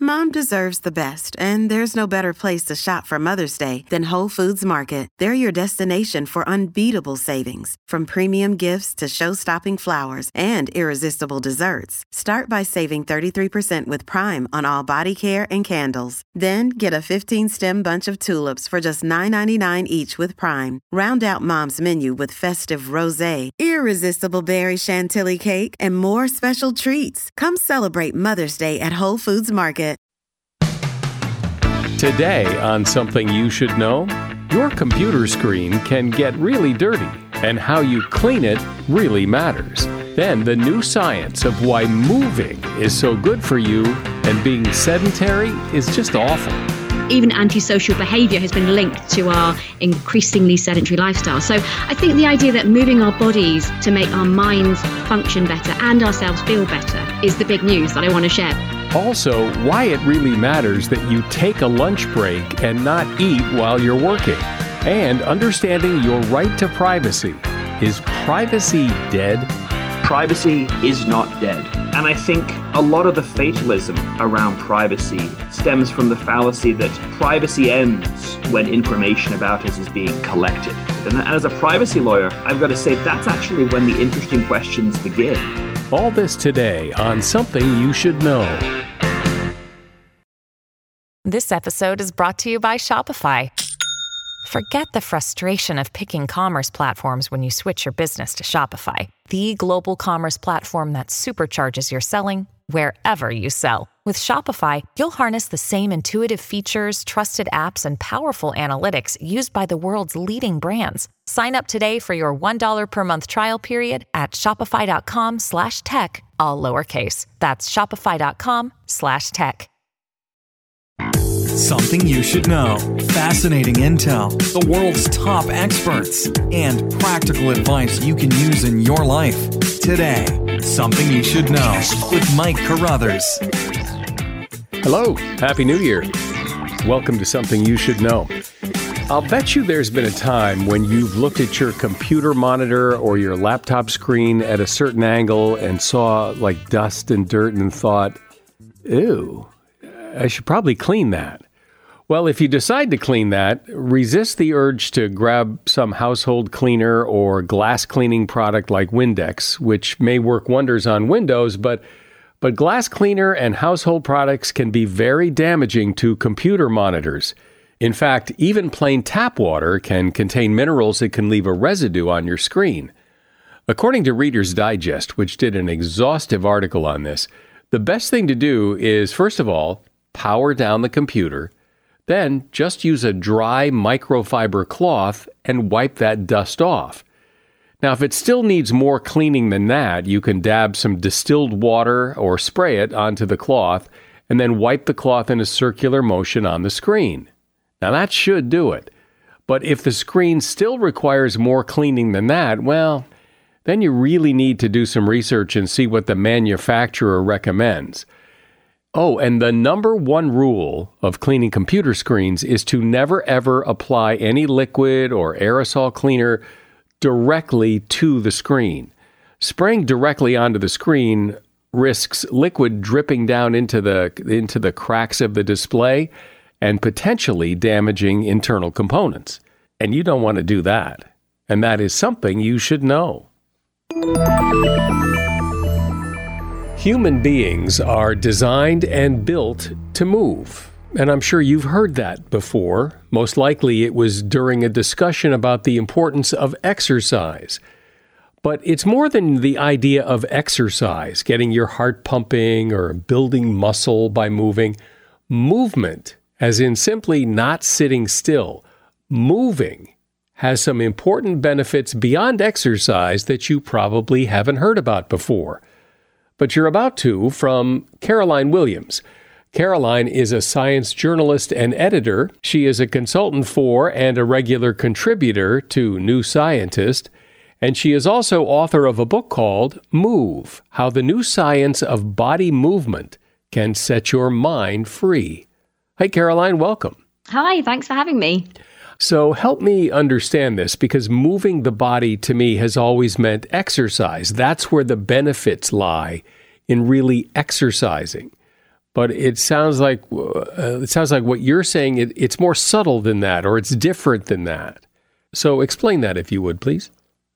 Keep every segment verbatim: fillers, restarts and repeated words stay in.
Mom deserves the best, and there's no better place to shop for Mother's Day than Whole Foods Market. They're your destination for unbeatable savings, from premium gifts to show-stopping flowers and irresistible desserts. Start by saving thirty-three percent with Prime on all body care and candles. Then get a fifteen-stem bunch of tulips for just nine ninety-nine each with Prime. Round out Mom's menu with festive rosé, irresistible berry chantilly cake, and more special treats. Come celebrate Mother's Day at Whole Foods Market. Today on Something You Should Know, your computer screen can get really dirty, and how you clean it really matters. Then the new science of why moving is so good for you and being sedentary is just awful. Even antisocial behaviour has been linked to our increasingly sedentary lifestyle. So I think the idea that moving our bodies to make our minds function better and ourselves feel better is the big news that I want to share. Also, why it really matters that you take a lunch break and not eat while you're working. And understanding your right to privacy. Is privacy dead? Privacy is not dead. And I think a lot of the fatalism around privacy stems from the fallacy that privacy ends when information about us is being collected. And as a privacy lawyer, I've got to say that's actually when the interesting questions begin. All this today on Something You Should Know. This episode is brought to you by Shopify. Forget the frustration of picking commerce platforms when you switch your business to Shopify, the global commerce platform that supercharges your selling wherever you sell. With Shopify, you'll harness the same intuitive features, trusted apps, and powerful analytics used by the world's leading brands. Sign up today for your one dollar per month trial period at shopify.com slash tech, all lowercase. That's shopify.com slash tech. Something you should know. Fascinating intel, the world's top experts, and practical advice you can use in your life. Today, Something You Should Know with Mike Carruthers. Hello, Happy New Year. Welcome to Something You Should Know. I'll bet you there's been a time when you've looked at your computer monitor or your laptop screen at a certain angle and saw like dust and dirt and thought, ew, I should probably clean that. Well, if you decide to clean that, resist the urge to grab some household cleaner or glass cleaning product like Windex, which may work wonders on Windows, but but glass cleaner and household products can be very damaging to computer monitors. In fact, even plain tap water can contain minerals that can leave a residue on your screen. According to Reader's Digest, which did an exhaustive article on this, the best thing to do is, first of all, power down the computer. Then just use a dry microfiber cloth and wipe that dust off. Now, if it still needs more cleaning than that, you can dab some distilled water or spray it onto the cloth and then wipe the cloth in a circular motion on the screen. Now, that should do it. But if the screen still requires more cleaning than that, well, then you really need to do some research and see what the manufacturer recommends. Oh, and the number one rule of cleaning computer screens is to never ever apply any liquid or aerosol cleaner directly to the screen. Spraying directly onto the screen risks liquid dripping down into the into the cracks of the display and potentially damaging internal components. And you don't want to do that. And that is something you should know. Human beings are designed and built to move. And I'm sure you've heard that before. Most likely it was during a discussion about the importance of exercise. But it's more than the idea of exercise, getting your heart pumping or building muscle by moving. Movement, as in simply not sitting still, moving, has some important benefits beyond exercise that you probably haven't heard about before. But you're about to from Caroline Williams. Caroline is a science journalist and editor. She is a consultant for and a regular contributor to New Scientist. And she is also author of a book called Move, How the New Science of Body Movement Can Set Your Mind Free. Hi, Caroline, welcome. Hi, thanks for having me. So help me understand this, because moving the body to me has always meant exercise. That's where the benefits lie, in really exercising. But it sounds like uh, it sounds like what you're saying, it, it's more subtle than that, or it's different than that. So explain that, if you would, please.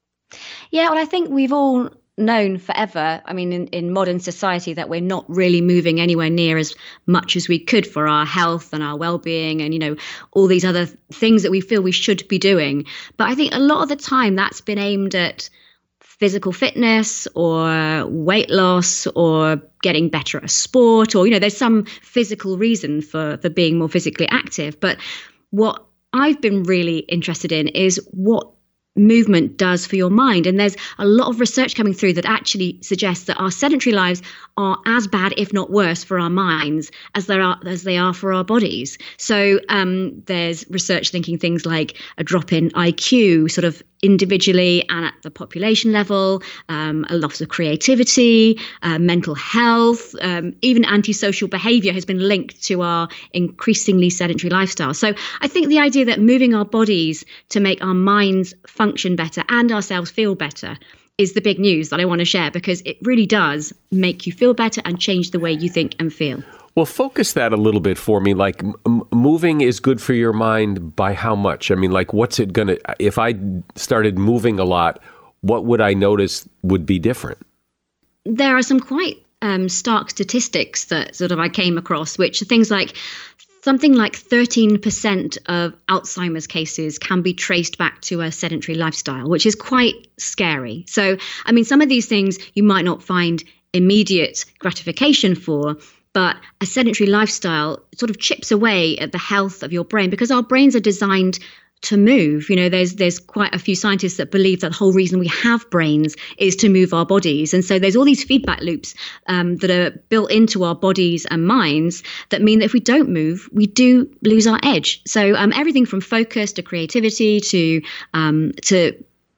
Yeah, well, I think we've all known forever, I mean, in, in modern society, that we're not really moving anywhere near as much as we could for our health and our well-being and, you know, all these other things that we feel we should be doing. But I think a lot of the time that's been aimed at physical fitness or weight loss or getting better at a sport, or, you know, there's some physical reason for, for being more physically active. But what I've been really interested in is what movement does for your mind. And there's a lot of research coming through that actually suggests that our sedentary lives are as bad, if not worse, for our minds as they are as they are for our bodies. So um, there's research thinking things like a drop in I Q, sort of individually and at the population level, um, a loss of creativity, uh, mental health, um, even antisocial behavior has been linked to our increasingly sedentary lifestyle. So I think the idea that moving our bodies to make our minds function better and ourselves feel better is the big news that I want to share, because it really does make you feel better and change the way you think and feel. Well, focus that a little bit for me. Like, m- moving is good for your mind by how much? I mean, like, what's it going to, if I started moving a lot, what would I notice would be different? There are some quite um, stark statistics that sort of I came across, which are things like something like thirteen percent of Alzheimer's cases can be traced back to a sedentary lifestyle, which is quite scary. So, I mean, some of these things you might not find immediate gratification for, but a sedentary lifestyle sort of chips away at the health of your brain, because our brains are designed to move. You know, there's there's quite a few scientists that believe that the whole reason we have brains is to move our bodies. And so there's all these feedback loops um, that are built into our bodies and minds that mean that if we don't move, we do lose our edge. So um, everything from focus to creativity to um, to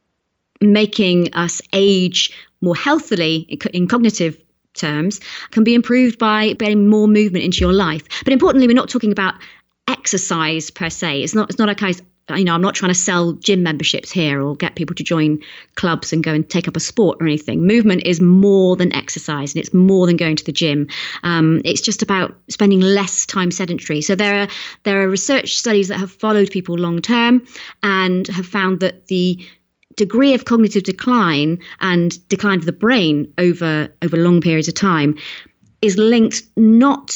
making us age more healthily in, in cognitive terms can be improved by getting more movement into your life. But importantly, we're not talking about exercise per se. It's not, it's not a case, you know, I'm not trying to sell gym memberships here or get people to join clubs and go and take up a sport or anything. Movement is more than exercise, and it's more than going to the gym. Um, it's just about spending less time sedentary. So there are there are research studies that have followed people long term and have found that the degree of cognitive decline and decline of the brain over over long periods of time is linked not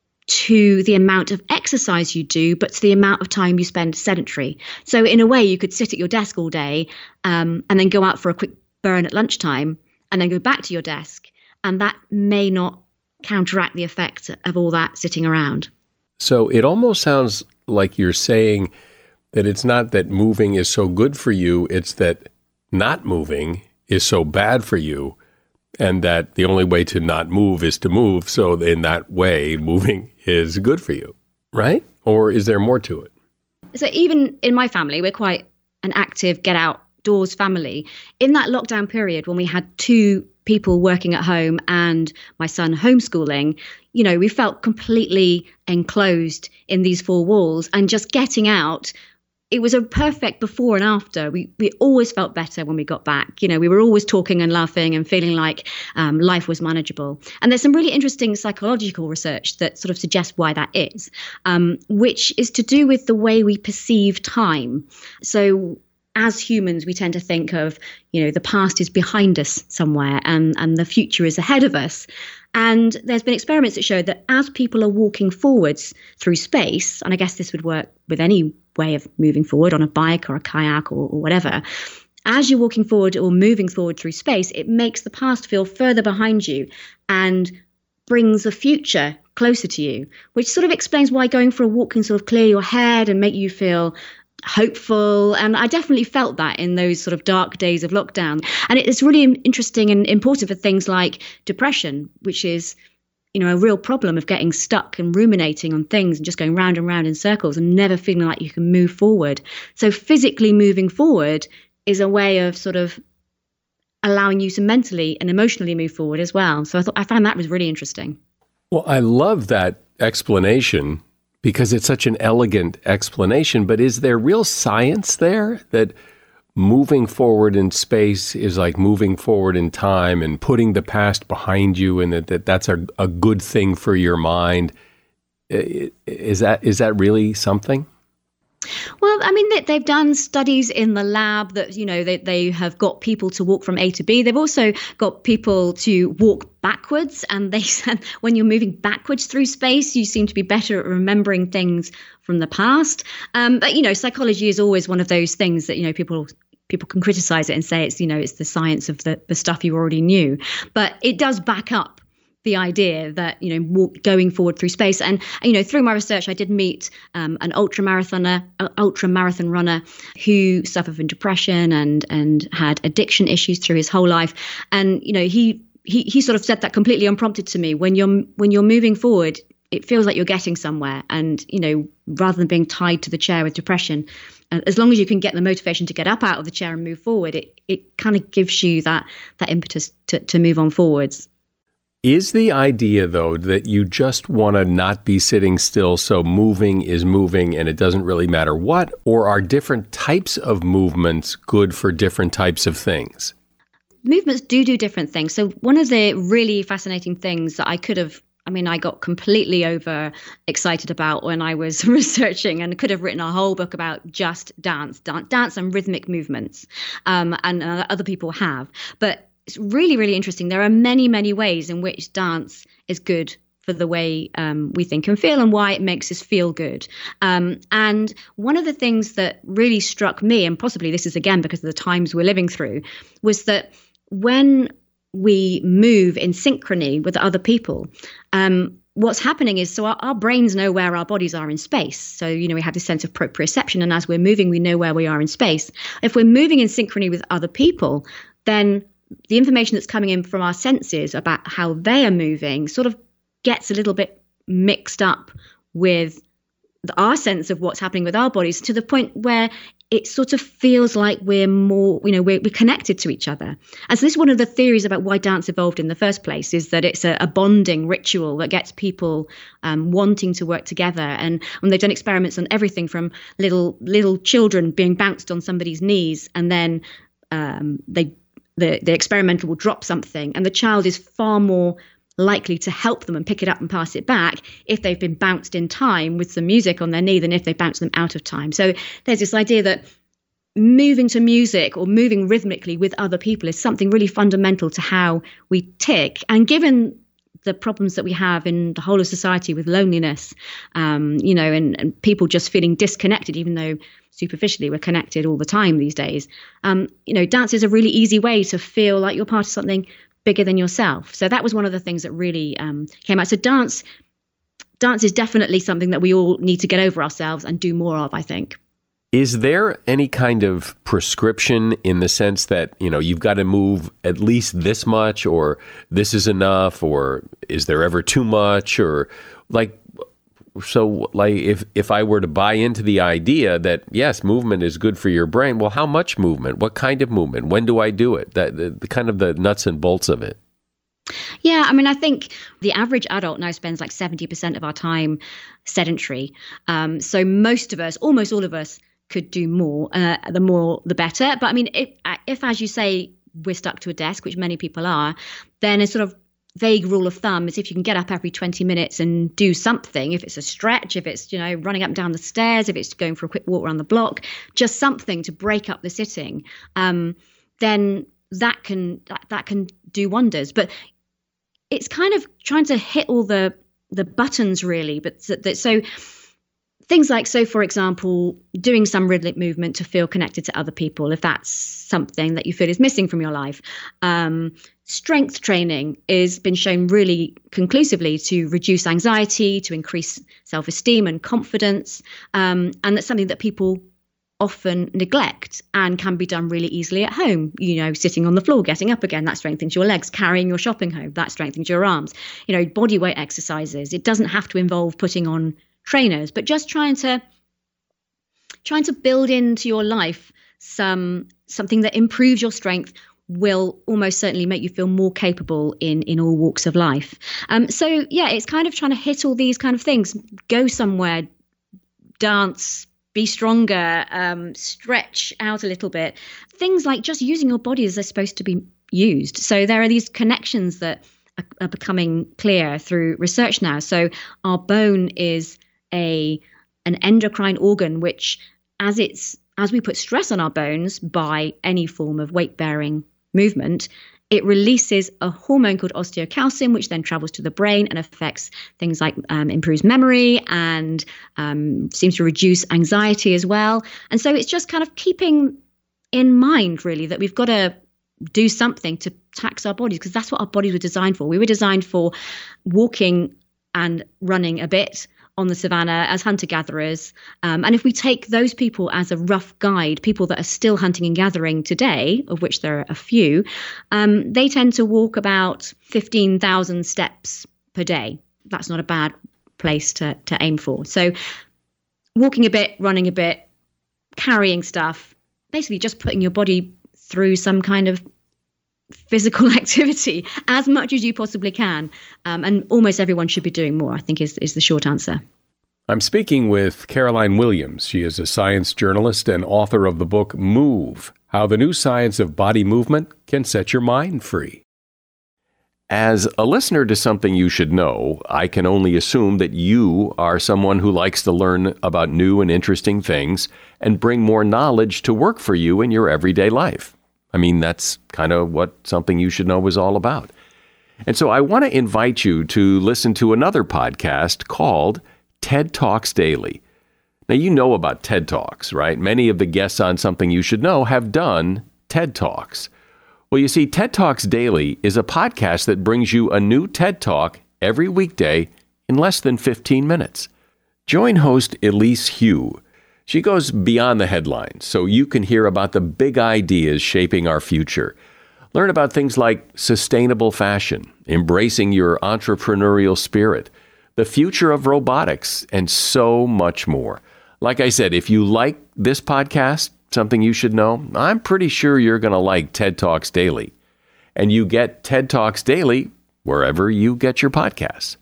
to the amount of exercise you do, but to the amount of time you spend sedentary. So in a way, you could sit at your desk all day um, and then go out for a quick burn at lunchtime and then go back to your desk. And that may not counteract the effect of all that sitting around. So it almost sounds like you're saying that it's not that moving is so good for you, it's that not moving is so bad for you, and that the only way to not move is to move. So in that way, moving is good for you, right? Or is there more to it? So even in my family, we're quite an active get outdoors family. In that lockdown period, when we had two people working at home and my son homeschooling, you know, we felt completely enclosed in these four walls, and just getting out, it was a perfect before and after. We we always felt better when we got back. You know, we were always talking and laughing and feeling like um, life was manageable. And there's some really interesting psychological research that sort of suggests why that is, um, which is to do with the way we perceive time. So as humans, we tend to think of, you know, the past is behind us somewhere and, and the future is ahead of us. And there's been experiments that show that as people are walking forwards through space, and I guess this would work with any way of moving forward on a bike or a kayak or, or whatever, as you're walking forward or moving forward through space, it makes the past feel further behind you and brings the future closer to you, which sort of explains why going for a walk can sort of clear your head and make you feel hopeful. And I definitely felt that in those sort of dark days of lockdown. And it's really interesting and important for things like depression, which is, you know, a real problem of getting stuck and ruminating on things and just going round and round in circles and never feeling like you can move forward. So physically moving forward is a way of sort of allowing you to mentally and emotionally move forward as well. So I thought I found that was really interesting. Well, I love that explanation, because it's such an elegant explanation, but is there real science there that moving forward in space is like moving forward in time and putting the past behind you, and that, that that's a, a good thing for your mind. Is that is that really something? Well, I mean, they, they've done studies in the lab that, you know, they, they have got people to walk from A to B. They've also got people to walk backwards. And they said when you're moving backwards through space, you seem to be better at remembering things from the past. Um, but, you know, psychology is always one of those things that, you know, people people can criticize it and say it's, you know, it's the science of the, the stuff you already knew. But it does back up the idea that, you know, walk, going forward through space. And, you know, through my research, I did meet um, an ultra marathoner, uh, ultra marathon runner who suffered from depression and and had addiction issues through his whole life. And, you know, he he he sort of said that completely unprompted to me. When you're when you're moving forward, it feels like you're getting somewhere. And, you know, rather than being tied to the chair with depression, uh, as long as you can get the motivation to get up out of the chair and move forward, it it kind of gives you that that impetus to to move on forwards. Is the idea, though, that you just want to not be sitting still, so moving is moving and it doesn't really matter what, or are different types of movements good for different types of things? Movements do do different things. So one of the really fascinating things that I could have, I mean, I got completely over excited about when I was researching, and could have written a whole book about just dance, dance, dance and rhythmic movements, um, and uh, other people have. But it's really, really interesting. There are many, many ways in which dance is good for the way um, we think and feel, and why it makes us feel good. Um, and one of the things that really struck me, and possibly this is again because of the times we're living through, was that when we move in synchrony with other people, um, what's happening is, so our, our brains know where our bodies are in space. So, you know, we have this sense of proprioception, and as we're moving, we know where we are in space. If we're moving in synchrony with other people, then the information that's coming in from our senses about how they are moving sort of gets a little bit mixed up with our sense of what's happening with our bodies, to the point where it sort of feels like we're more, you know, we're, we're connected to each other. And so this is one of the theories about why dance evolved in the first place, is that it's a, a bonding ritual that gets people um, wanting to work together. And when they've done experiments on everything from little little children being bounced on somebody's knees, and then um, they The, the experimenter will drop something, and the child is far more likely to help them and pick it up and pass it back if they've been bounced in time with some music on their knee than if they bounce them out of time. So there's this idea that moving to music or moving rhythmically with other people is something really fundamental to how we tick. And given the problems that we have in the whole of society with loneliness, um, you know, and, and people just feeling disconnected, even though superficially we're connected all the time these days. Um, you know, dance is a really easy way to feel like you're part of something bigger than yourself. So that was one of the things that really um, came out. So dance, dance is definitely something that we all need to get over ourselves and do more of, I think. Is there any kind of prescription in the sense that, you know, you've got to move at least this much, or this is enough, or is there ever too much, or like, so like if, if I were to buy into the idea that, yes, movement is good for your brain, well, how much movement? What kind of movement? When do I do it? That the, the kind of the nuts and bolts of it. Yeah, I mean, I think the average adult now spends like seventy percent of our time sedentary. Um, so most of us, almost all of us, could do more. Uh, the more, the better. But I mean, if, if, as you say, we're stuck to a desk, which many people are, then a sort of vague rule of thumb is if you can get up every twenty minutes and do something, if it's a stretch, if it's, you know, running up and down the stairs, if it's going for a quick walk around the block, just something to break up the sitting, um, then that can that, that can do wonders. But it's kind of trying to hit all the the buttons, really. But so, that, so things like, so for example, doing some rhythmic movement to feel connected to other people, if that's something that you feel is missing from your life. Um, strength training has been shown really conclusively to reduce anxiety, to increase self-esteem and confidence. Um, and that's something that people often neglect and can be done really easily at home. You know, sitting on the floor, getting up again, that strengthens your legs, carrying your shopping home, that strengthens your arms. You know, body weight exercises. It doesn't have to involve putting on trainers, but just trying to trying to build into your life some something that improves your strength will almost certainly make you feel more capable in in all walks of life. Um, so yeah, it's kind of trying to hit all these kind of things. Go somewhere, dance, be stronger, um, stretch out a little bit. Things like just using your body as they're supposed to be used. So there are these connections that are, are becoming clear through research now. So our bone is a an endocrine organ, which as it's as we put stress on our bones by any form of weight-bearing movement, it releases a hormone called osteocalcin, which then travels to the brain and affects things like um, improves memory and um, seems to reduce anxiety as well. And so it's just kind of keeping in mind, really, that we've got to do something to tax our bodies, because that's what our bodies were designed for. We were designed for walking and running a bit on the savannah as hunter-gatherers. Um, and if we take those people as a rough guide, people that are still hunting and gathering today, of which there are a few, um, they tend to walk about fifteen thousand steps per day. That's not a bad place to, to aim for. So walking a bit, running a bit, carrying stuff, basically just putting your body through some kind of physical activity as much as you possibly can. Um, and almost everyone should be doing more, I think is, is the short answer. I'm speaking with Caroline Williams. She is a science journalist and author of the book Move, How the New Science of Body Movement Can Set Your Mind Free. As a listener to Something You Should Know, I can only assume that you are someone who likes to learn about new and interesting things and bring more knowledge to work for you in your everyday life. I mean, that's kind of what Something You Should Know is all about. And so I want to invite you to listen to another podcast called TED Talks Daily. Now, you know about TED Talks, right? Many of the guests on Something You Should Know have done TED Talks. Well, you see, TED Talks Daily is a podcast that brings you a new TED Talk every weekday in less than fifteen minutes. Join host Elise Hu. She goes beyond the headlines, so you can hear about the big ideas shaping our future. Learn about things like sustainable fashion, embracing your entrepreneurial spirit, the future of robotics, and so much more. Like I said, if you like this podcast, Something You Should Know, I'm pretty sure you're going to like TED Talks Daily. And you get TED Talks Daily wherever you get your podcasts.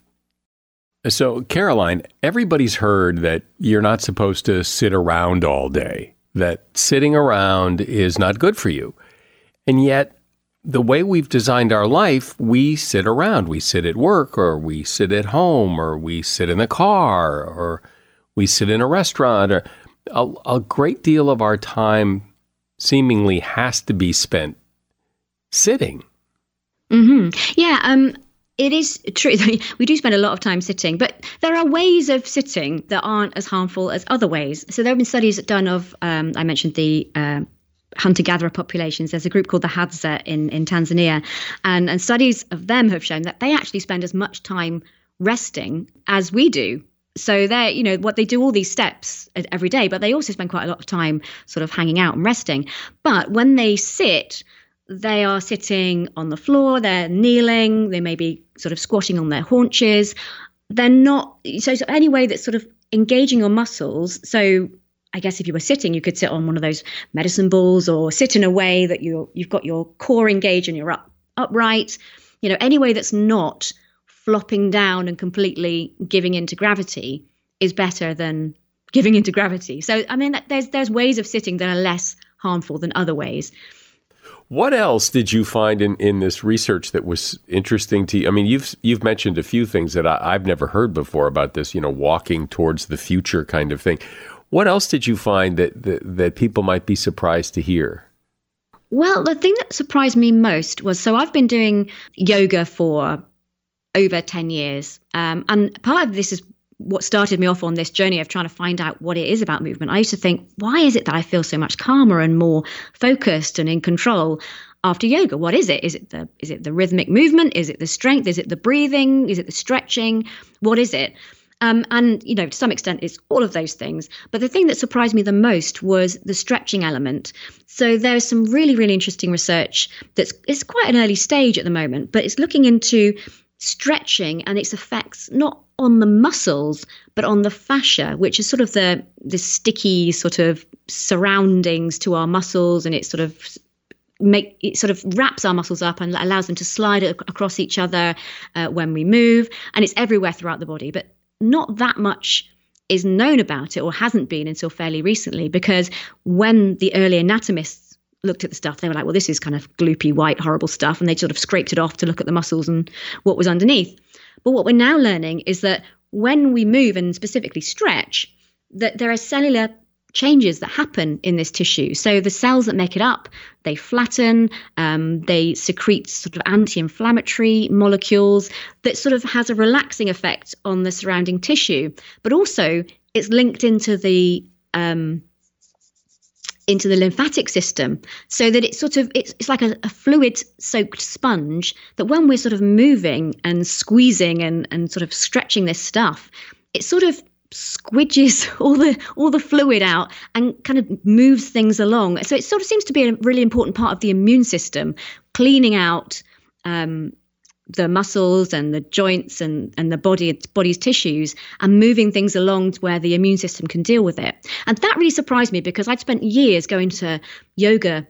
So, Caroline, everybody's heard that you're not supposed to sit around all day, that sitting around is not good for you. And yet, the way we've designed our life, we sit around. We sit at work, or we sit at home, or we sit in the car, or we sit in a restaurant. Or a, a great deal of our time seemingly has to be spent sitting. Mm-hmm. Yeah, um, it is true. We do spend a lot of time sitting, but there are ways of sitting that aren't as harmful as other ways. So there have been studies done of, um, I mentioned the uh, hunter-gatherer populations. There's a group called the Hadza in, in Tanzania, and, and studies of them have shown that they actually spend as much time resting as we do. So they're, you know, what they do all these steps every day, but they also spend quite a lot of time sort of hanging out and resting. But when they sit, they are sitting on the floor, they're kneeling, they may be sort of squatting on their haunches. They're not, so, so any way that's sort of engaging your muscles. So I guess if you were sitting, you could sit on one of those medicine balls or sit in a way that you're, you've got your core engaged and you're up, upright. You know, any way that's not flopping down and completely giving into gravity is better than giving into gravity. So, I mean, there's there's ways of sitting that are less harmful than other ways. What else did you find in, in this research that was interesting to you? I mean, you've you've mentioned a few things that I, I've never heard before about this, you know, walking towards the future kind of thing. What else did you find that, that, that people might be surprised to hear? Well, the thing that surprised me most was, so I've been doing yoga for over ten years. Um, and part of this is what started me off on this journey of trying to find out what it is about movement. I used to think, why is it that I feel so much calmer and more focused and in control after yoga? What is it? Is it the is it the rhythmic movement? Is it the strength? Is it the breathing? Is it the stretching? What is it? Um, and, you know, to some extent, it's all of those things. But the thing that surprised me the most was the stretching element. So there's some really, really interesting research that's it's quite an early stage at the moment, but it's looking into stretching and its effects not on the muscles but on the fascia, which is sort of the the sticky sort of surroundings to our muscles, and it sort of make it sort of wraps our muscles up and allows them to slide across each other uh, when we move, and it's everywhere throughout the body, but not that much is known about it or hasn't been until fairly recently, because when the early anatomists looked at the stuff, they were like, well, this is kind of gloopy, white, horrible stuff. And they sort of scraped it off to look at the muscles and what was underneath. But what we're now learning is that when we move and specifically stretch, that there are cellular changes that happen in this tissue. So the cells that make it up, they flatten, um, they secrete sort of anti-inflammatory molecules that sort of has a relaxing effect on the surrounding tissue. But also it's linked into the um, into the lymphatic system, so that it's sort of it's, it's like a, a fluid soaked sponge that when we're sort of moving and squeezing and, and sort of stretching this stuff, it sort of squidges all the all the fluid out and kind of moves things along. So it sort of seems to be a really important part of the immune system, cleaning out um, the muscles and the joints and, and the body body's tissues and moving things along to where the immune system can deal with it. And that really surprised me, because I'd spent years going to yoga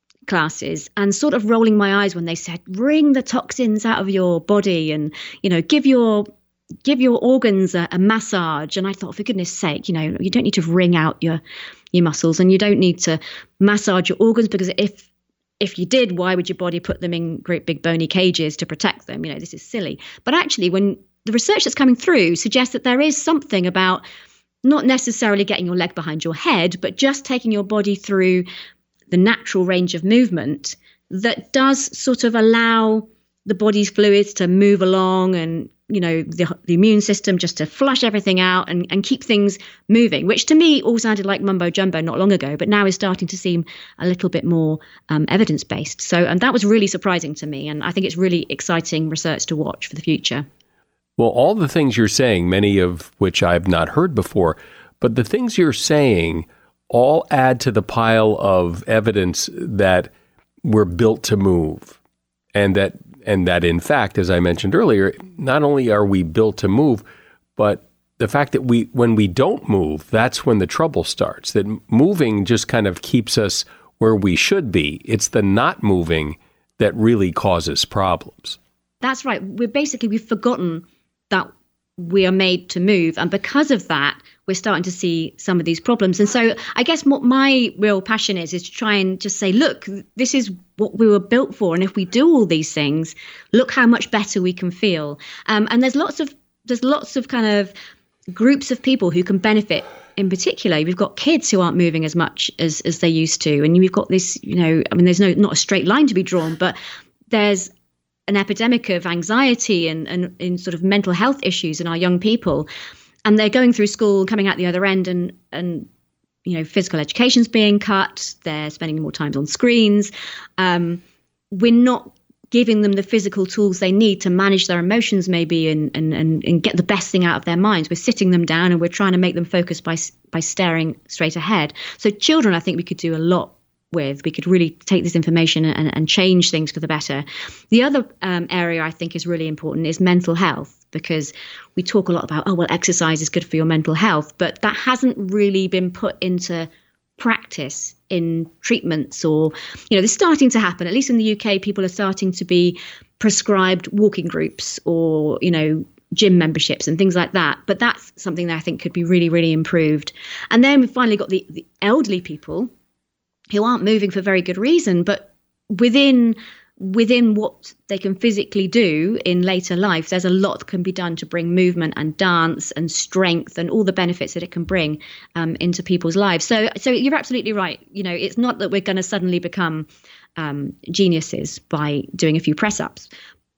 classes and sort of rolling my eyes when they said, wring the toxins out of your body and, you know, give your give your organs a, a massage. And I thought, for goodness sake, you know, you don't need to wring out your your muscles, and you don't need to massage your organs, because if if you did, why would your body put them in great big bony cages to protect them? You know, this is silly. But actually, when the research that's coming through suggests that there is something about not necessarily getting your leg behind your head, but just taking your body through the natural range of movement that does sort of allow the body's fluids to move along, and you know, the, the immune system just to flush everything out and, and keep things moving, which to me all sounded like mumbo jumbo not long ago, but now is starting to seem a little bit more um, evidence-based. So, and that was really surprising to me. And I think it's really exciting research to watch for the future. Well, all the things you're saying, many of which I've not heard before, but the things you're saying all add to the pile of evidence that we're built to move, and that And that, in fact, as I mentioned earlier, not only are we built to move, but the fact that we, when we don't move, that's when the trouble starts. That moving just kind of keeps us where we should be. It's the not moving that really causes problems. That's right. We're basically, we've forgotten that we are made to move. And because of that, we're starting to see some of these problems. And so I guess what my real passion is, is to try and just say, look, this is what we were built for. And if we do all these things, look how much better we can feel. Um, and there's lots of there's lots of kind of groups of people who can benefit. In particular, we've got kids who aren't moving as much as, as they used to. And we've got this, you know, I mean, there's no not a straight line to be drawn, but there's an epidemic of anxiety and, and, and sort of mental health issues in our young people. And they're going through school, coming out the other end, and, and you know, physical education's being cut. They're spending more time on screens. Um, we're not giving them the physical tools they need to manage their emotions, maybe, and, and, and, and get the best thing out of their minds. We're sitting them down and we're trying to make them focus by by staring straight ahead. So children, I think we could do a lot with. We could really take this information and, and change things for the better. The other um, area I think is really important is mental health, because we talk a lot about, oh, well, exercise is good for your mental health, but that hasn't really been put into practice in treatments, or, you know, this is starting to happen. At least in the U K, people are starting to be prescribed walking groups or, you know, gym memberships and things like that. But that's something that I think could be really, really improved. And then we've finally got the, the elderly people who aren't moving for very good reason, but within within what they can physically do in later life, there's a lot that can be done to bring movement and dance and strength and all the benefits that it can bring um, into people's lives. So, so you're absolutely right. You know, it's not that we're going to suddenly become um, geniuses by doing a few press ups,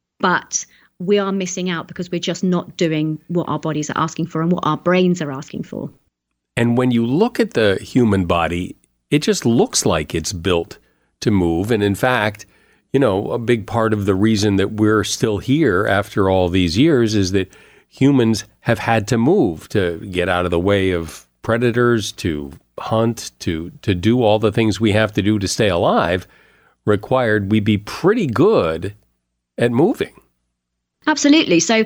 but we are missing out because we're just not doing what our bodies are asking for and what our brains are asking for. And when you look at the human body, it just looks like it's built to move. And in fact, you know, a big part of the reason that we're still here after all these years is that humans have had to move to get out of the way of predators, to hunt, to to do all the things we have to do to stay alive, required we be pretty good at moving. Absolutely. So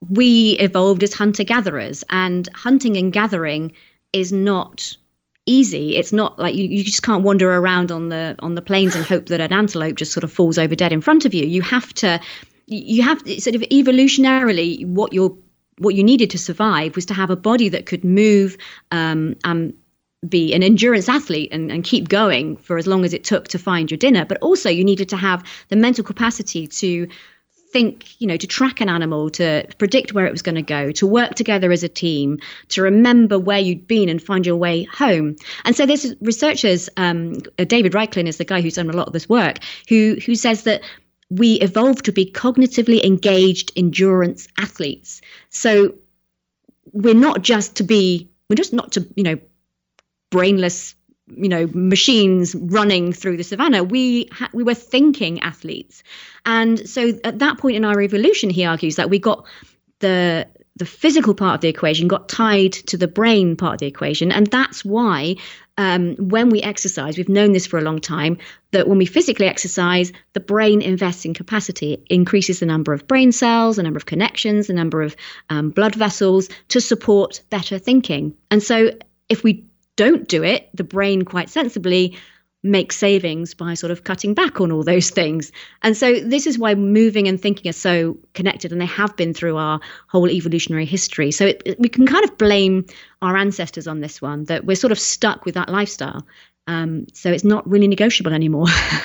we evolved as hunter-gatherers, and hunting and gathering is not easy. It's not like you, you just can't wander around on the on the plains and hope that an antelope just sort of falls over dead in front of you. You have to, you have sort of evolutionarily, what your what you needed to survive was to have a body that could move, um, um, be an endurance athlete and, and keep going for as long as it took to find your dinner. But also you needed to have the mental capacity to think, you know, to track an animal, to predict where it was going to go, to work together as a team, to remember where you'd been and find your way home. And so there's researchers, um, David Reiklin is the guy who's done a lot of this work, who who says that we evolved to be cognitively engaged endurance athletes. So we're not just to be, we're just not to, you know, brainless, you know, machines running through the savannah. We ha- we were thinking athletes. And so at that point in our evolution, he argues that we got the the physical part of the equation got tied to the brain part of the equation. And that's why um, when we exercise, we've known this for a long time, that when we physically exercise, the brain invests in capacity. It increases the number of brain cells, the number of connections, the number of um, blood vessels to support better thinking. And so if we don't do it, the brain quite sensibly makes savings by sort of cutting back on all those things. And so this is why moving and thinking are so connected, and they have been through our whole evolutionary history. So it, it, we can kind of blame our ancestors on this one, that we're sort of stuck with that lifestyle. Um, so it's not really negotiable anymore.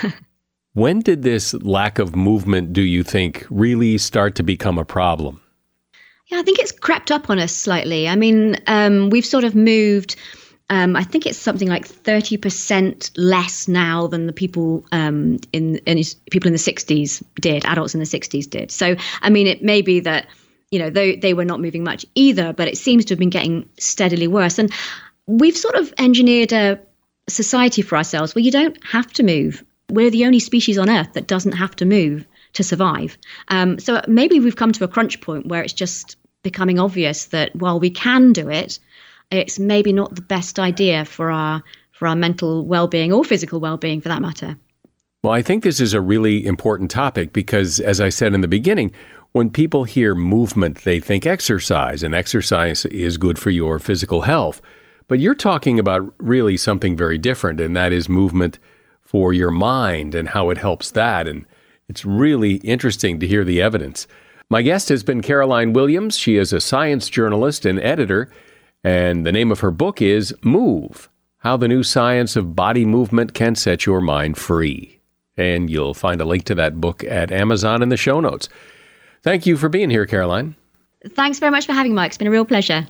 When did this lack of movement, do you think, really start to become a problem? Yeah, I think it's crept up on us slightly. I mean, um, we've sort of moved... Um, I think it's something like thirty percent less now than the people um, in, in people in the sixties did, adults in the sixties did. So, I mean, it may be that, you know, they, they were not moving much either, but it seems to have been getting steadily worse. And we've sort of engineered a society for ourselves where you don't have to move. We're the only species on Earth that doesn't have to move to survive. Um, so maybe we've come to a crunch point where it's just becoming obvious that while we can do it, it's maybe not the best idea for our for our mental well-being or physical well-being, for that matter. Well, I think this is a really important topic because, as I said in the beginning, when people hear movement, they think exercise, and exercise is good for your physical health. But you're talking about really something very different, and that is movement for your mind and how it helps that. And it's really interesting to hear the evidence. My guest has been Caroline Williams. She is a science journalist and editor. And the name of her book is Move, How the New Science of Body Movement Can Set Your Mind Free. And you'll find a link to that book at Amazon in the show notes. Thank you for being here, Caroline. Thanks very much for having me, Mike. It's been a real pleasure.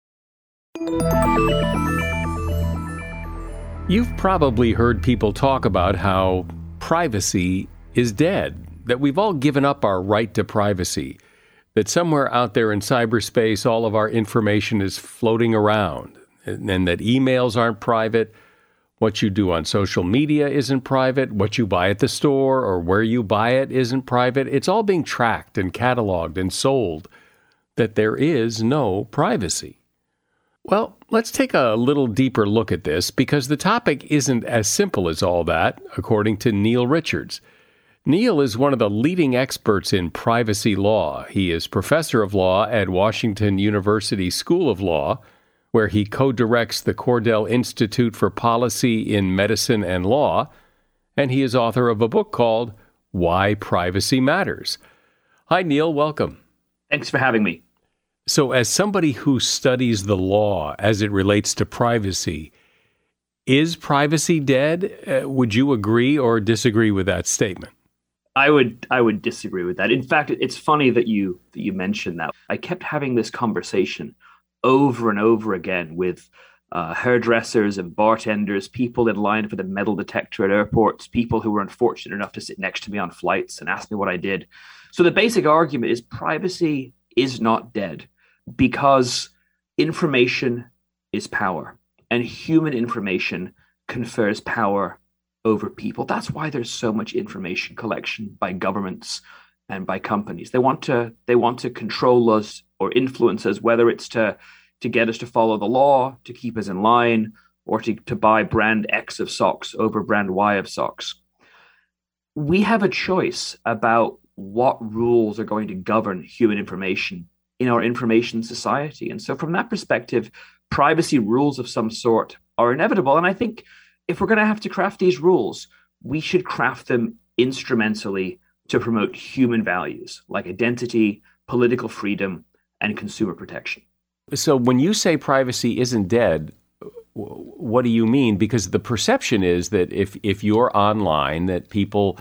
You've probably heard people talk about how privacy is dead, that we've all given up our right to privacy, that somewhere out there in cyberspace, all of our information is floating around, and, and that emails aren't private, what you do on social media isn't private, what you buy at the store or where you buy it isn't private. It's all being tracked and cataloged and sold, that there is no privacy. Well, let's take a little deeper look at this, because the topic isn't as simple as all that, according to Neil Richards. Neil is one of the leading experts in privacy law. He is professor of law at Washington University School of Law, where he co-directs the Cordell Institute for Policy in Medicine and Law, and he is author of a book called Why Privacy Matters. Hi, Neil. Welcome. Thanks for having me. So as somebody who studies the law as it relates to privacy, is privacy dead? Uh, would you agree or disagree with that statement? I would I would disagree with that. In fact, it's funny that you that you mentioned that. I kept having this conversation over and over again with uh, hairdressers and bartenders, people in line for the metal detector at airports, people who were unfortunate enough to sit next to me on flights and ask me what I did. So the basic argument is privacy is not dead, because information is power, and human information confers power over people. That's why there's so much information collection by governments and by companies. They want to they want to control us or influence us, whether it's to to get us to follow the law, to keep us in line, or to, to buy brand X of socks over brand Y of socks. We have a choice about what rules are going to govern human information in our information society. And so from that perspective, privacy rules of some sort are inevitable. And I think if we're going to have to craft these rules, we should craft them instrumentally to promote human values like identity, political freedom, and consumer protection. So when you say privacy isn't dead, what do you mean? Because the perception is that if, if you're online, that people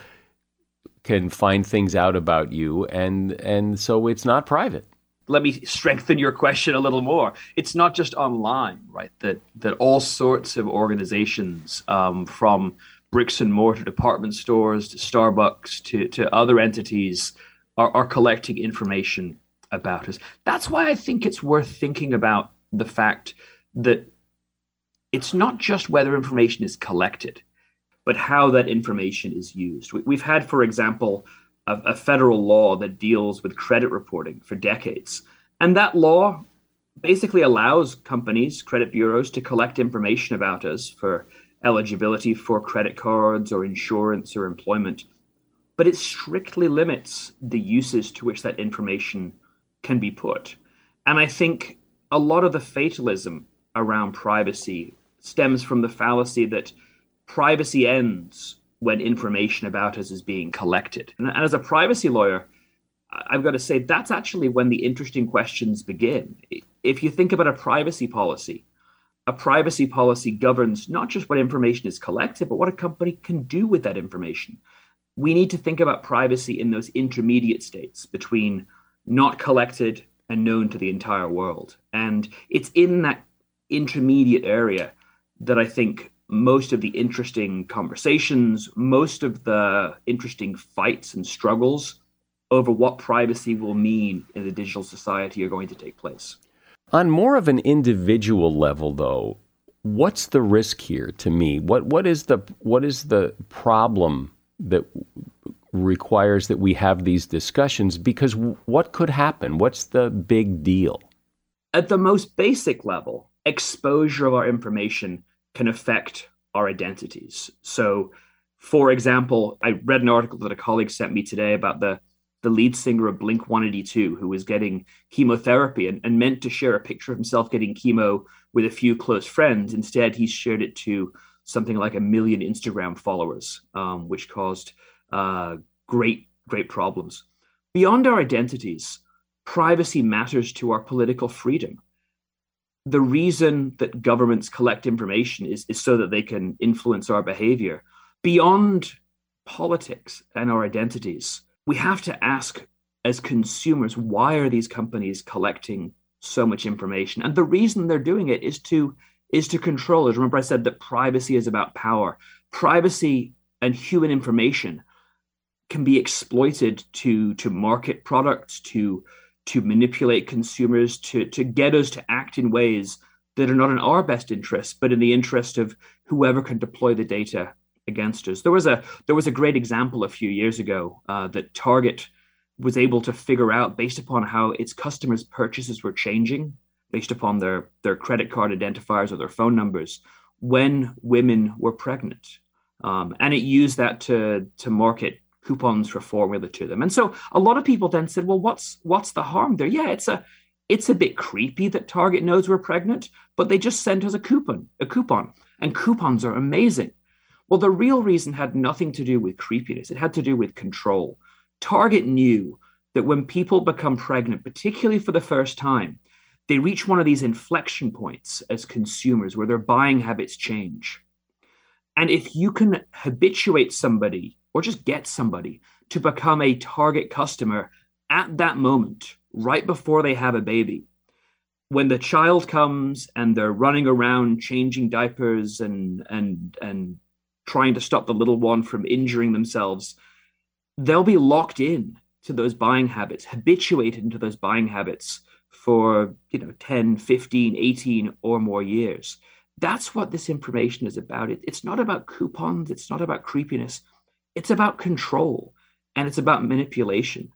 can find things out about you, and and so it's not private. Let me strengthen your question a little more. It's not just online, right? That that all sorts of organizations, um, from bricks and mortar department stores to Starbucks to, to other entities, are, are collecting information about us. That's why I think it's worth thinking about the fact that it's not just whether information is collected, but how that information is used. We've had, for example, a, a federal law that deals with credit reporting for decades. And that law basically allows companies, credit bureaus, to collect information about us for eligibility for credit cards or insurance or employment. But it strictly limits the uses to which that information can be put. And I think a lot of the fatalism around privacy stems from the fallacy that privacy ends when information about us is being collected. And as a privacy lawyer, I've got to say that's actually when the interesting questions begin. If you think about a privacy policy, a privacy policy governs not just what information is collected, but what a company can do with that information. We need to think about privacy in those intermediate states between not collected and known to the entire world. And it's in that intermediate area that I think most of the interesting conversations, most of the interesting fights and struggles over what privacy will mean in the digital society are going to take place. On more of an individual level, though, what's the risk here to me? What what is the what is the problem that requires that we have these discussions? Because what could happen? What's the big deal? At the most basic level, exposure of our information can affect our identities. So, for example, I read an article that a colleague sent me today about the, the lead singer of Blink one eighty-two who was getting chemotherapy and, and meant to share a picture of himself getting chemo with a few close friends. Instead, he shared it to something like a million Instagram followers, um, which caused uh, great, great problems. Beyond our identities, privacy matters to our political freedom. The reason that governments collect information is, is so that they can influence our behavior. Beyond politics and our identities, we have to ask as consumers, why are these companies collecting so much information? And the reason they're doing it is to is to control us. Remember, I said that privacy is about power. Privacy and human information can be exploited to, to market products, to to manipulate consumers, to, to get us to act in ways that are not in our best interest, but in the interest of whoever can deploy the data against us. There was a there was a great example a few years ago uh, that Target was able to figure out based upon how its customers' purchases were changing, based upon their, their credit card identifiers or their phone numbers, when women were pregnant. Um, and it used that to, to market coupons for formula to them. And so a lot of people then said, well, what's what's the harm there? Yeah, it's a it's a bit creepy that Target knows we're pregnant, but they just sent us a coupon, a coupon. And coupons are amazing. Well, the real reason had nothing to do with creepiness. It had to do with control. Target knew that when people become pregnant, particularly for the first time, they reach one of these inflection points as consumers where their buying habits change. And if you can habituate somebody or just get somebody to become a Target customer at that moment, right before they have a baby, when the child comes and they're running around changing diapers and and and trying to stop the little one from injuring themselves, they'll be locked in to those buying habits, habituated into those buying habits for, you know, ten, fifteen, eighteen or more years. That's what this information is about. It, it's not about coupons. It's not about creepiness. It's about control, and it's about manipulation.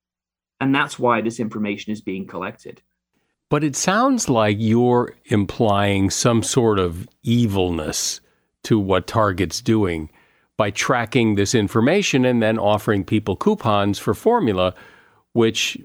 And that's why this information is being collected. But it sounds like you're implying some sort of evilness to what Target's doing by tracking this information and then offering people coupons for formula, which,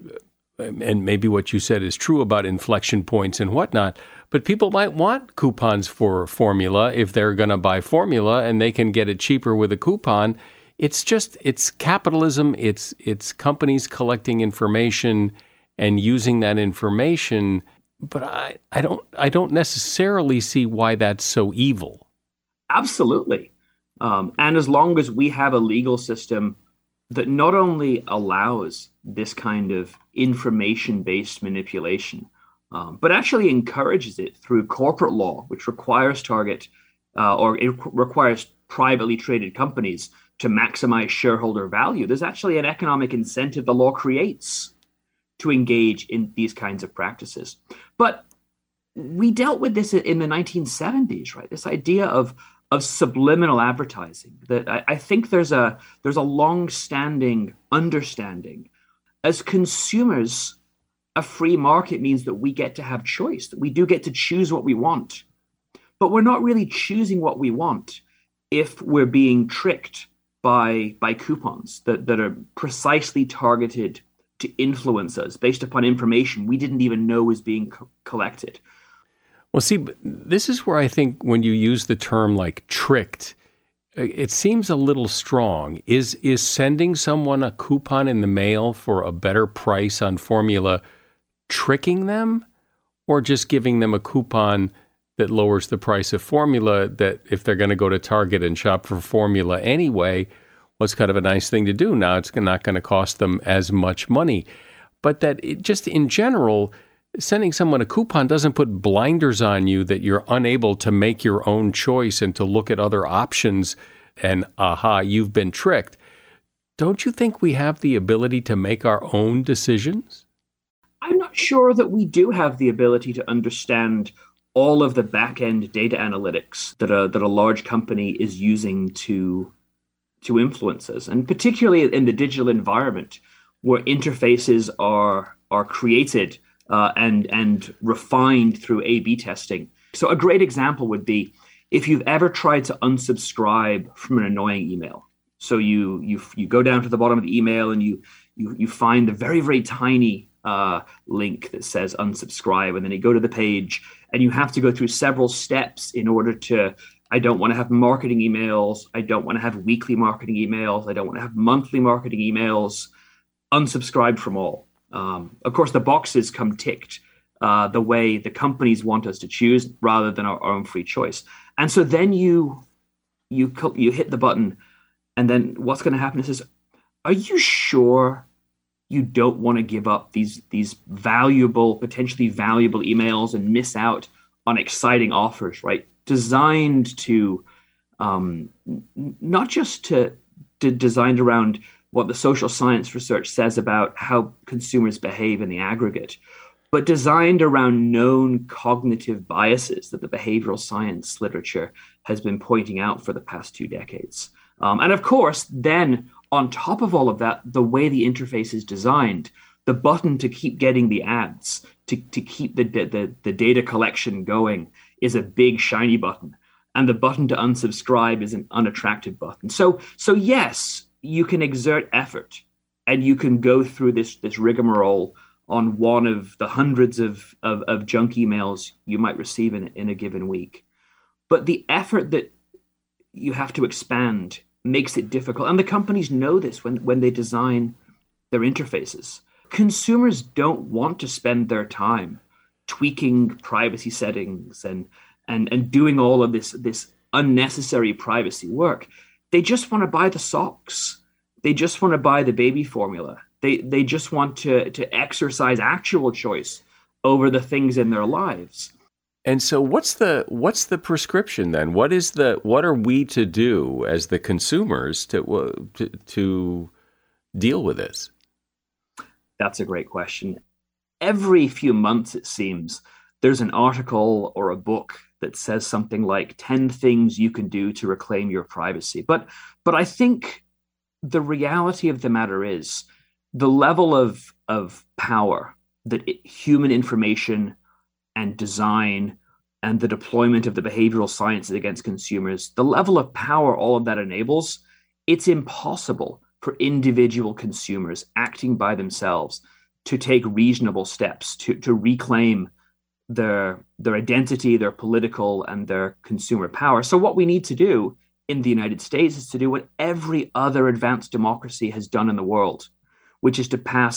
and maybe what you said is true about inflection points and whatnot, but people might want coupons for formula if they're going to buy formula and they can get it cheaper with a coupon. It's just, it's capitalism, it's it's companies collecting information and using that information. But I, I don't I don't necessarily see why that's so evil. Absolutely. Um, and as long as we have a legal system that not only allows this kind of information-based manipulation, um, but actually encourages it through corporate law, which requires Target uh, or it requires privately traded companies to maximize shareholder value, there's actually an economic incentive the law creates to engage in these kinds of practices. But we dealt with this in the nineteen seventies, right? This idea of of subliminal advertising, that I, I think there's a there's a long-standing understanding. As consumers, a free market means that we get to have choice, that we do get to choose what we want. But we're not really choosing what we want if we're being tricked by, by coupons that, that are precisely targeted to influence us based upon information we didn't even know was being co- collected. Well, see, this is where I think when you use the term like tricked, it seems a little strong. Is is sending someone a coupon in the mail for a better price on formula tricking them, or just giving them a coupon that lowers the price of formula, that if they're going to go to Target and shop for formula anyway, well, it's kind of a nice thing to do. Now it's not going to cost them as much money. But that it, just in general, sending someone a coupon doesn't put blinders on you that you're unable to make your own choice and to look at other options and, aha, you've been tricked. Don't you think we have the ability to make our own decisions? I'm not sure that we do have the ability to understand all of the back-end data analytics that a, that a large company is using to, to influence us. And particularly in the digital environment where interfaces are, are created Uh, and and refined through A B testing. So a great example would be if you've ever tried to unsubscribe from an annoying email. So you you you go down to the bottom of the email and you you you find the very very tiny uh, link that says unsubscribe, and then you go to the page and you have to go through several steps in order to. I don't want to have marketing emails. I don't want to have weekly marketing emails. I don't want to have monthly marketing emails. Unsubscribe from all. Um, of course, the boxes come ticked uh, the way the companies want us to choose rather than our, our own free choice. And so then you you you hit the button, and then what's going to happen is, is, are you sure you don't want to give up these these valuable, potentially valuable emails and miss out on exciting offers, right? Designed to um, not just to, to designed around what the social science research says about how consumers behave in the aggregate, but designed around known cognitive biases that the behavioral science literature has been pointing out for the past two decades. Um, and of course, then on top of all of that, the way the interface is designed, the button to keep getting the ads, to, to keep the, the, the data collection going is a big shiny button. And the button to unsubscribe is an unattractive button. So, so yes, you can exert effort and you can go through this, this rigmarole on one of the hundreds of, of, of junk emails you might receive in, in a given week. But the effort that you have to expand makes it difficult. And the companies know this when, when they design their interfaces. Consumers don't want to spend their time tweaking privacy settings and, and, and doing all of this, this unnecessary privacy work. They just want to buy the socks. They just want to buy the baby formula. They they just want to, to exercise actual choice over the things in their lives. And so what's the what's the prescription then? What is the what are we to do as the consumers to to, to deal with this? That's a great question. Every few months, it seems, there's an article or a book that says something like ten things you can do to reclaim your privacy. But but I think the reality of the matter is the level of, of power that it, human information and design and the deployment of the behavioral sciences against consumers, the level of power all of that enables, it's impossible for individual consumers acting by themselves to take reasonable steps to, to reclaim their their identity, their political and their consumer power. So what we need to do in the United States is to do what every other advanced democracy has done in the world, which is to pass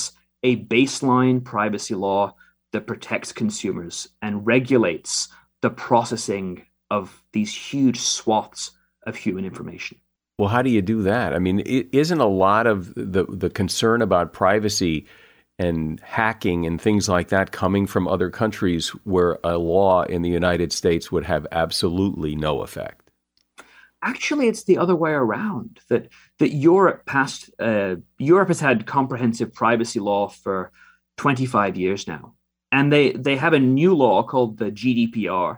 a baseline privacy law that protects consumers and regulates the processing of these huge swaths of human information. Well, how do you do that? I mean, isn't a lot of the, the concern about privacy and hacking and things like that coming from other countries where a law in the United States would have absolutely no effect? Actually, it's the other way around. That that Europe passed. Uh, Europe has had comprehensive privacy law for twenty-five years now, and they they have a new law called the G D P R,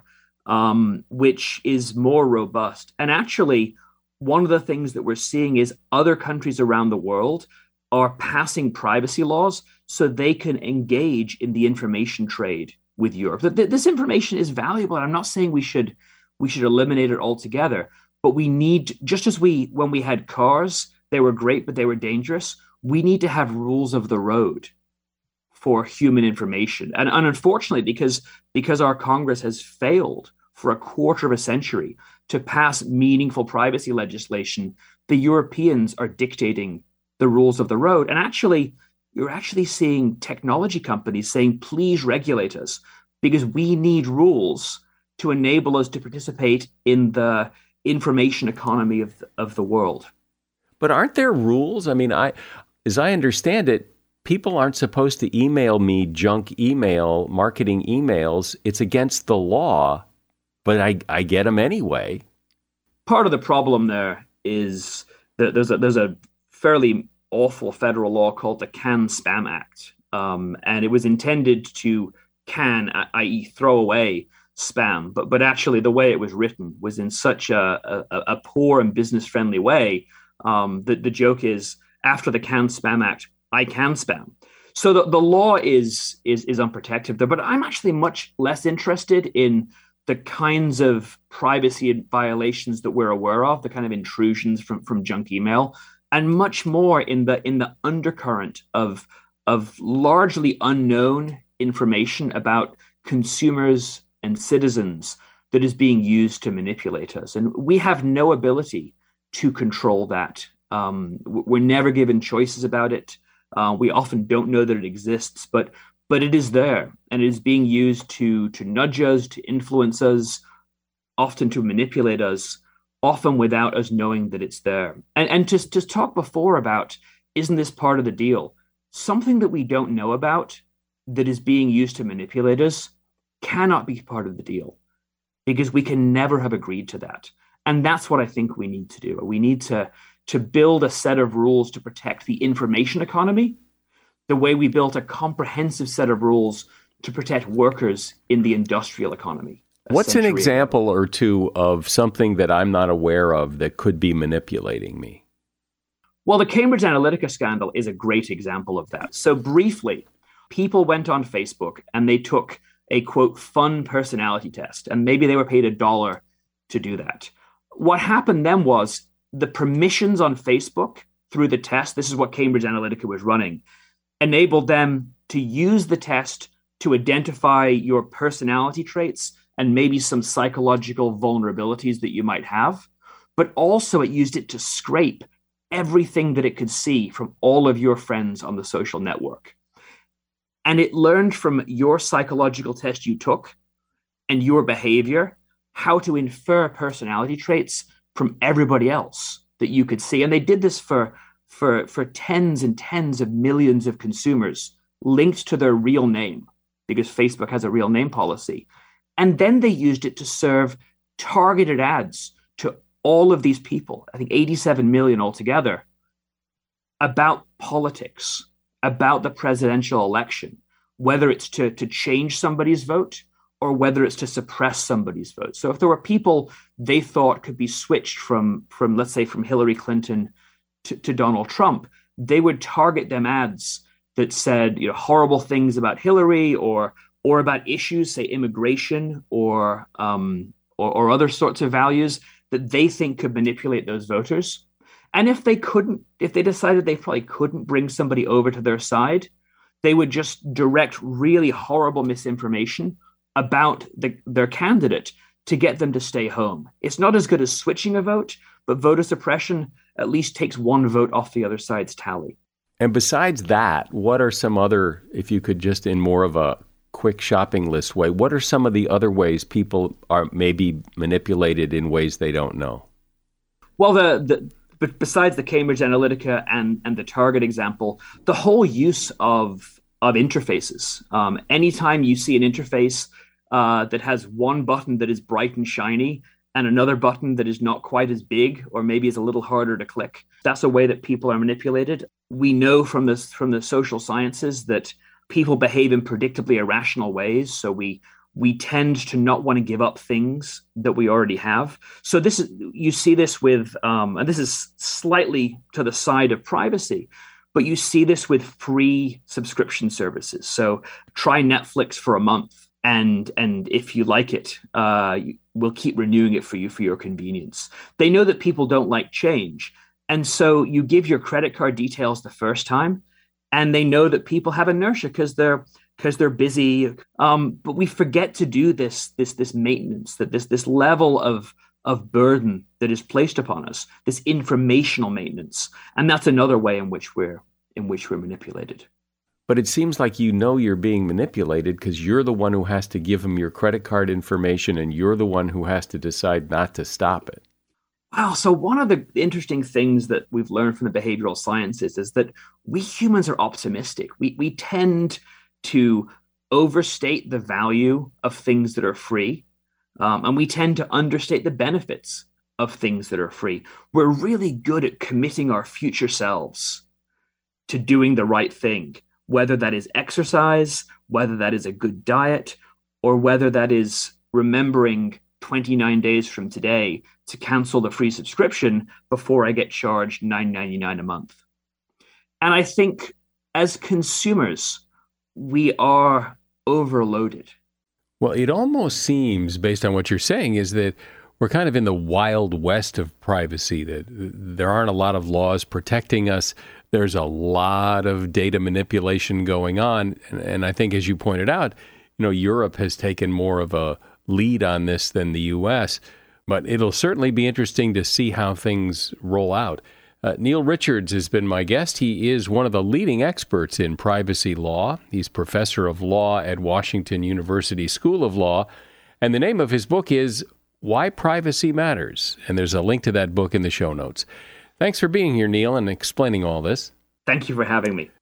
um, which is more robust. And actually, one of the things that we're seeing is other countries around the world are passing privacy laws so they can engage in the information trade with Europe. This information is valuable, and I'm not saying we should we should eliminate it altogether. But we need, just as we, when we had cars, they were great, but they were dangerous. We need to have rules of the road for human information. And, and unfortunately, because, because our Congress has failed for a quarter of a century to pass meaningful privacy legislation, the Europeans are dictating the rules of the road. And actually, you're actually seeing technology companies saying, please regulate us, because we need rules to enable us to participate in the information economy of the, of the world. But aren't there rules? I mean, I, as I understand it, people aren't supposed to email me junk email, marketing emails. It's against the law, but I, I get them anyway. Part of the problem there is that there's a, there's a fairly awful federal law called the CAN-SPAM Act, um, and it was intended to can, that is throw away spam, but but actually the way it was written was in such a, a, a poor and business-friendly way um, that the joke is, after the CAN-SPAM Act, I can spam. So the, the law is, is, is unprotected there, but I'm actually much less interested in the kinds of privacy violations that we're aware of, the kind of intrusions from, from junk email, and much more in the in the undercurrent of, of largely unknown information about consumers and citizens that is being used to manipulate us. And we have no ability to control that. Um, we're never given choices about it. Uh, we often don't know that it exists, but but it is there, and it is being used to, to nudge us, to influence us, often to manipulate us, often without us knowing that it's there. And, and to, to talk before about, isn't this part of the deal? Something that we don't know about that is being used to manipulate us cannot be part of the deal, because we can never have agreed to that. And that's what I think we need to do. We need to, to build a set of rules to protect the information economy, the way we built a comprehensive set of rules to protect workers in the industrial economy. What's an example or two of something that I'm not aware of that could be manipulating me? Well, the Cambridge Analytica scandal is a great example of that. So briefly, people went on Facebook and they took a, quote, fun personality test, and maybe they were paid a dollar to do that. What happened then was the permissions on Facebook through the test, this is what Cambridge Analytica was running, enabled them to use the test to identify your personality traits and maybe some psychological vulnerabilities that you might have. But also it used it to scrape everything that it could see from all of your friends on the social network. And it learned from your psychological test you took and your behavior how to infer personality traits from everybody else that you could see. And they did this for, for, for tens and tens of millions of consumers linked to their real name, because Facebook has a real name policy. And then they used it to serve targeted ads to all of these people, I think eighty-seven million altogether, about politics, about the presidential election, whether it's to, to change somebody's vote or whether it's to suppress somebody's vote. So if there were people they thought could be switched from, from let's say, from Hillary Clinton to, to Donald Trump, they would target them ads that said, you know, horrible things about Hillary or or about issues, say immigration or, um, or or other sorts of values that they think could manipulate those voters. And if they couldn't, if they decided they probably couldn't bring somebody over to their side, they would just direct really horrible misinformation about the, their candidate to get them to stay home. It's not as good as switching a vote, but voter suppression at least takes one vote off the other side's tally. And besides that, what are some other, if you could just in more of a quick shopping list way, what are some of the other ways people are maybe manipulated in ways they don't know? Well, the, the but besides the Cambridge Analytica and, and the Target example, the whole use of of interfaces. Um, anytime you see an interface uh, that has one button that is bright and shiny and another button that is not quite as big or maybe is a little harder to click, that's a way that people are manipulated. We know from this from the social sciences that people behave in predictably irrational ways. So we we tend to not want to give up things that we already have. So this is, you see this with, um, and this is slightly to the side of privacy, but you see this with free subscription services. So try Netflix for a month, and and if you like it, uh, we'll keep renewing it for you for your convenience. They know that people don't like change. And so you give your credit card details the first time, and they know that people have inertia because they're because they're busy. Um, but we forget to do this this this maintenance, that this this level of of burden that is placed upon us, this informational maintenance, and that's another way in which we're in which we're manipulated. But it seems like you know you're being manipulated because you're the one who has to give them your credit card information, and you're the one who has to decide not to stop it. Wow. So one of the interesting things that we've learned from the behavioral sciences is that we humans are optimistic. We we tend to overstate the value of things that are free, um, and we tend to understate the benefits of things that are free. We're really good at committing our future selves to doing the right thing, whether that is exercise, whether that is a good diet, or whether that is remembering twenty-nine days from today to cancel the free subscription before I get charged nine ninety-nine a month. And I think as consumers, we are overloaded. Well, it almost seems, based on what you're saying, is that we're kind of in the wild west of privacy, that there aren't a lot of laws protecting us. There's a lot of data manipulation going on. And, and I think, as you pointed out, you know, Europe has taken more of a lead on this than the U S, but it'll certainly be interesting to see how things roll out. Uh, Neil Richards has been my guest. He is one of the leading experts in privacy law. He's professor of law at Washington University School of Law, and the name of his book is Why Privacy Matters, and there's a link to that book in the show notes. Thanks for being here, Neil, and explaining all this. Thank you for having me.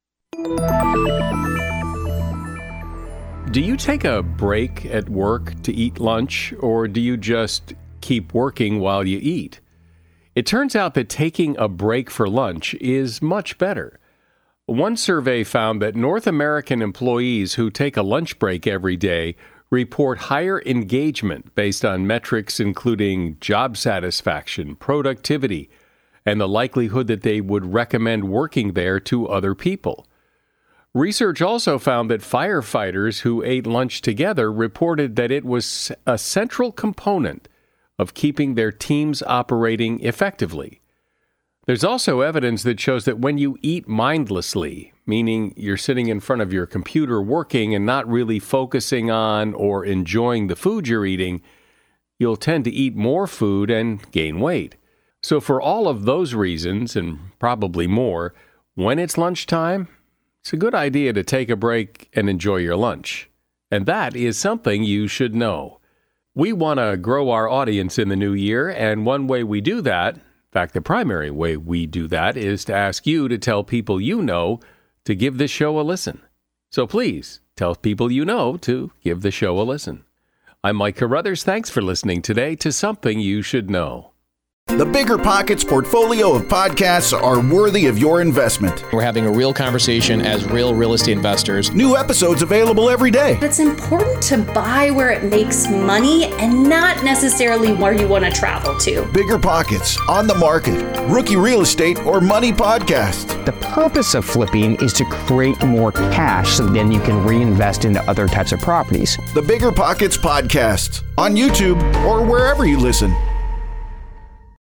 Do you take a break at work to eat lunch, or do you just keep working while you eat? It turns out that taking a break for lunch is much better. One survey found that North American employees who take a lunch break every day report higher engagement based on metrics including job satisfaction, productivity, and the likelihood that they would recommend working there to other people. Research also found that firefighters who ate lunch together reported that it was a central component of keeping their teams operating effectively. There's also evidence that shows that when you eat mindlessly, meaning you're sitting in front of your computer working and not really focusing on or enjoying the food you're eating, you'll tend to eat more food and gain weight. So for all of those reasons, and probably more, when it's lunchtime, it's a good idea to take a break and enjoy your lunch. And that is something you should know. We want to grow our audience in the new year, and one way we do that, in fact, the primary way we do that, is to ask you to tell people you know to give this show a listen. So please, tell people you know to give the show a listen. I'm Mike Carruthers. Thanks for listening today to Something You Should Know. The Bigger Pockets portfolio of podcasts are worthy of your investment. We're having a real conversation as real real estate investors. New episodes available every day. It's important to buy where it makes money and not necessarily where you want to travel to. Bigger Pockets, On the Market, Rookie Real Estate, or Money Podcast. The purpose of flipping is to create more cash so then you can reinvest into other types of properties. The Bigger Pockets Podcast on YouTube or wherever you listen.